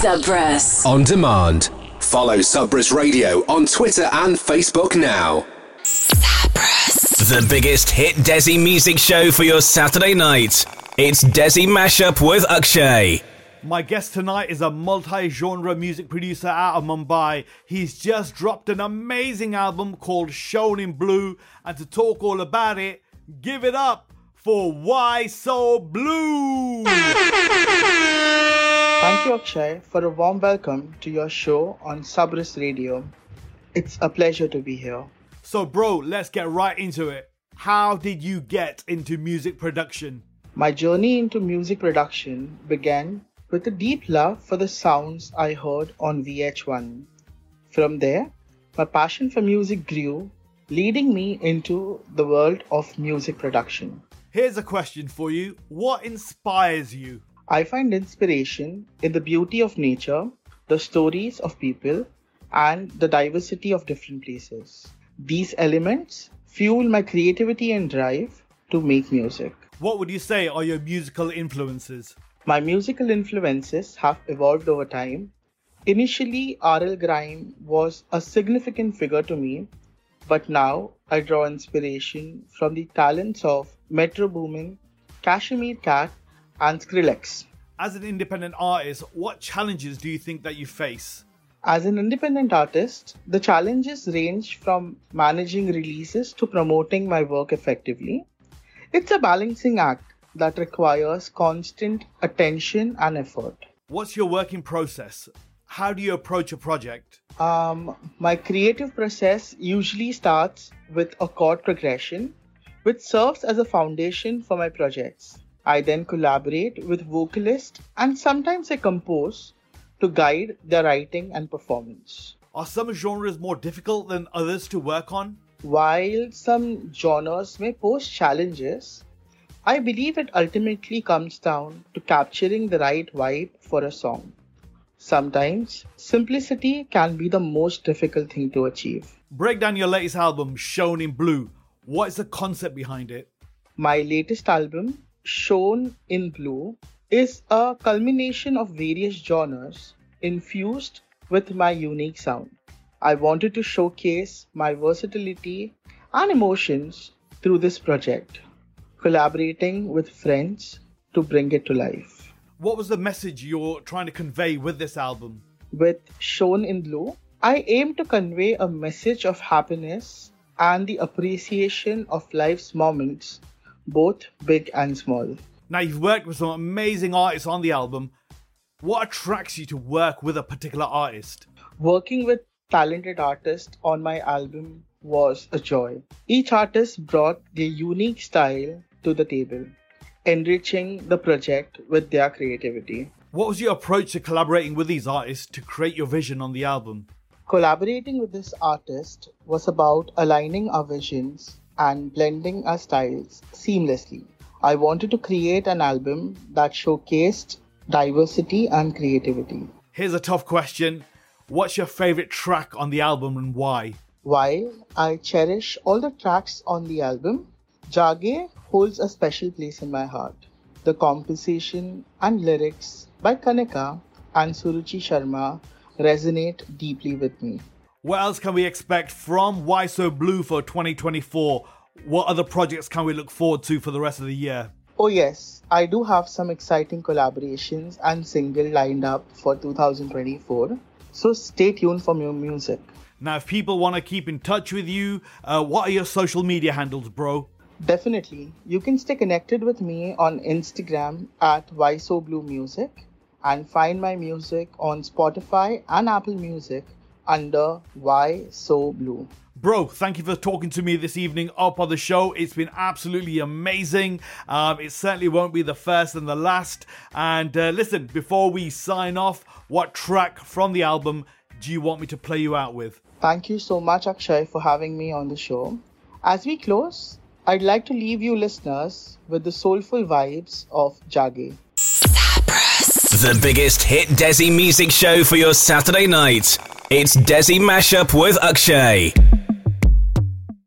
Subrus. On demand. Follow Subrus Radio on Twitter and Facebook now. Subrus. The biggest hit Desi music show for your Saturday night. It's Desi Mashup with Akshay. My guest tonight is a multi-genre music producer out of Mumbai. He's just dropped an amazing album called Shown in Blue. And to talk all about it, give it up for Why So Blue. Thank you, Akshay, for a warm welcome to your show on Subrus Radio. It's a pleasure to be here. So, bro, let's get right into it. How did you get into music production? My journey into music production began with a deep love for the sounds I heard on VH1. From there, my passion for music grew, leading me into the world of music production. Here's a question for you. What inspires you? I find inspiration in the beauty of nature, the stories of people, and the diversity of different places. These elements fuel my creativity and drive to make music. What would you say are your musical influences? My musical influences have evolved over time. Initially, R.L. Grime was a significant figure to me, but now I draw inspiration from the talents of Metro Boomin, Kashmir Cat, and Skrillex. As an independent artist, what challenges do you think that you face? As an independent artist, the challenges range from managing releases to promoting my work effectively. It's a balancing act that requires constant attention and effort. What's your working process? How do you approach a project? My creative process usually starts with a chord progression, which serves as a foundation for my projects. I then collaborate with vocalists and sometimes I compose to guide their writing and performance. Are some genres more difficult than others to work on? While some genres may pose challenges, I believe it ultimately comes down to capturing the right vibe for a song. Sometimes, simplicity can be the most difficult thing to achieve. Break down your latest album, Shown in Blue. What is the concept behind it? My latest album, Shown in Blue, is a culmination of various genres infused with my unique sound. I wanted to showcase my versatility and emotions through this project, collaborating with friends to bring it to life. What was the message you're trying to convey with this album? With Shown in Blue, I aim to convey a message of happiness and the appreciation of life's moments, both big and small. Now, you've worked with some amazing artists on the album. What attracts you to work with a particular artist? Working with talented artists on my album was a joy. Each artist brought their unique style to the table, enriching the project with their creativity. What was your approach to collaborating with these artists to create your vision on the album? Collaborating with this artist was about aligning our visions and blending our styles seamlessly. I wanted to create an album that showcased diversity and creativity. Here's a tough question. What's your favorite track on the album and why? While I cherish all the tracks on the album, Jage holds a special place in my heart. The composition and lyrics by Kanika and Suruchi Sharma resonate deeply with me. What else can we expect from Why So Blue for 2024? What other projects can we look forward to for the rest of the year? Oh yes, I do have some exciting collaborations and single lined up for 2024. So stay tuned for more music. Now, if people want to keep in touch with you, what are your social media handles, bro? Definitely. You can stay connected with me on Instagram at WhySoBlueMusic and find my music on Spotify and Apple Music under Why So Blue. Bro, thank you for talking to me this evening up on the show. It's been absolutely amazing. It certainly won't be the first and the last. And listen, before we sign off, what track from the album do you want me to play you out with? Thank you so much, Akshay, for having me on the show. As we close, I'd like to leave you listeners with the soulful vibes of Jage. The biggest hit Desi music show for your Saturday night. It's Desi Mashup with Akshay.